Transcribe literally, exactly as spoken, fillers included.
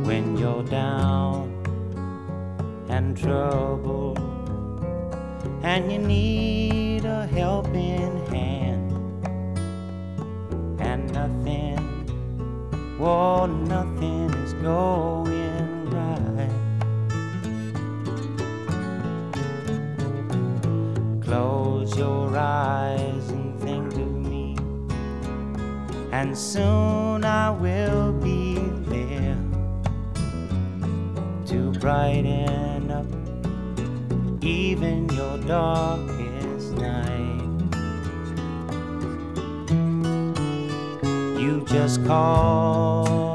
when you're down and troubled and you need a helping hand, and nothing, oh, nothing is going right. Close your eyes and think of me, and soon I will be there to brighten up even your darkest night. You just call